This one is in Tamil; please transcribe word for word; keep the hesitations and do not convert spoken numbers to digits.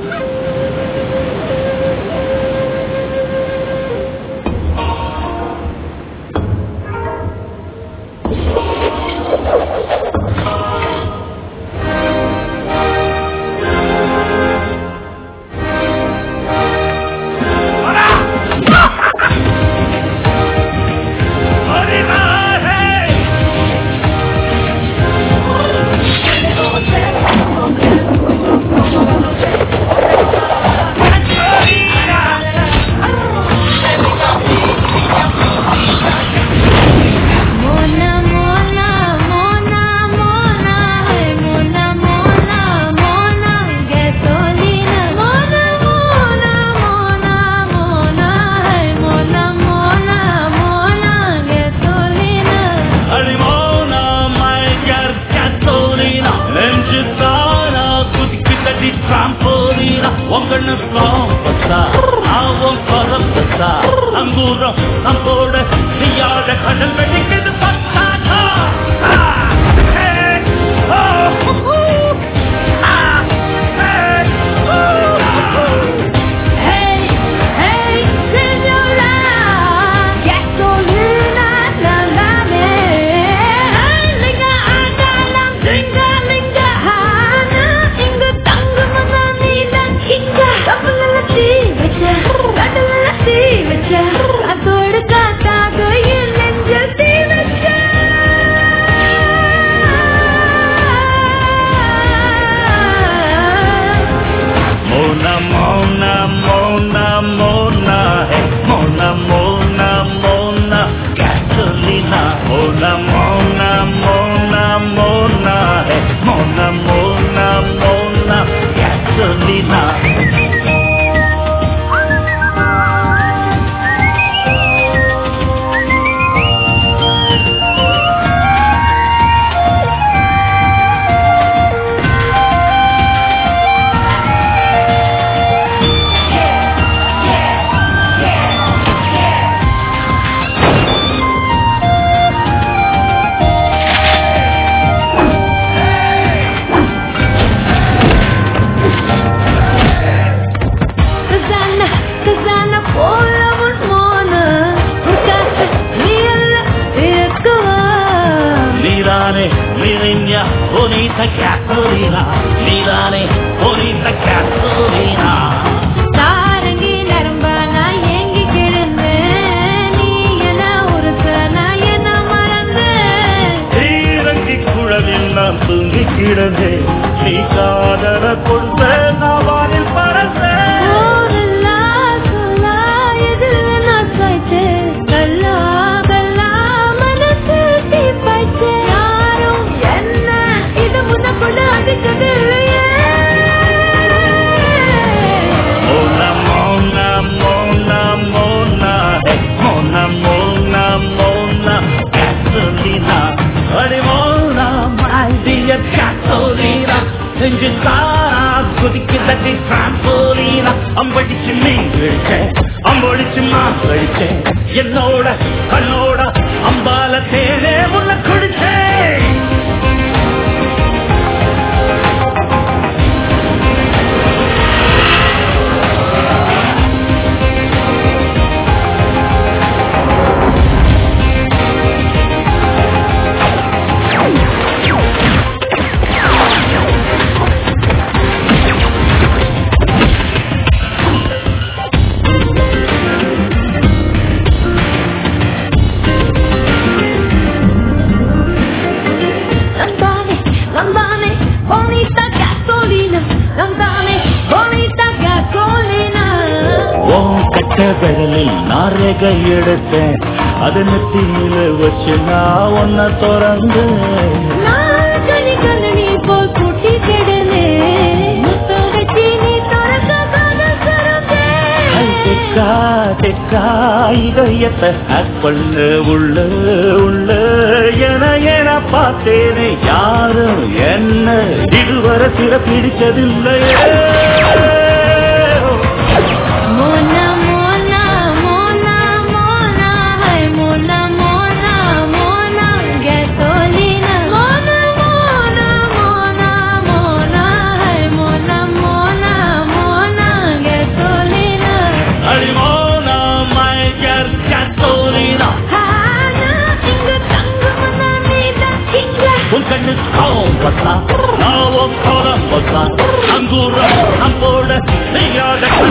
அங்கூரம் நம்மோட செய்யாத கடல் வெடிக்குது பத்தாதா Bonita Catalina, Milane, Bonita Catalina. தாரங்கி நரம்பானா ஏங்கி கிடந்தேன், நீ என்ன உருசனா என்ன மறந்தேன். தீரங்கி குழலில் நான் தூங்கி கிடந்தேன், நீ காதல கொண்ட நாவானில் பறந்தேன். குதிக்குதடி டிராம்போலீனா, அம்படிச்சு மீன் கழிச்சேன், அம்பொழிச்சு மான் கழிச்சேன், என்னோட கண்ணோட அம்பால தேனே உள்ள குடிச்சேன். விரலில் நாரேகை எடுத்தேன், அது நெத்தியில வச்சு நான் ஒன்ன திறந்து போல் கூட்டி கெடுனே இதயத்தை ஹேக் பண்ண உள்ள உள்ள என என பார்த்தேனே, யாரும் என்ன இதுவரை சிற பிடிச்சதில்லையே. மோனா டென்னிஸ் கோம்பத்தான் நான் கோலம் பத்தான் அங்கூரம் நம்போட செய்யாத